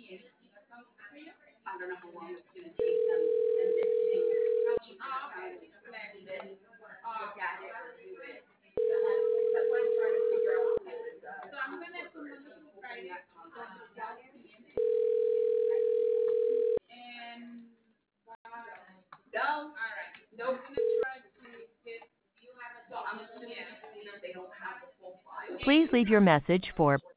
I don't know how long it's going to take them and mixing each pound and blend it, look at it, review it. That's why I'm trying to figure out if there's a open that no, nope. So I'm assuming that they don't have the full file. Please leave your message for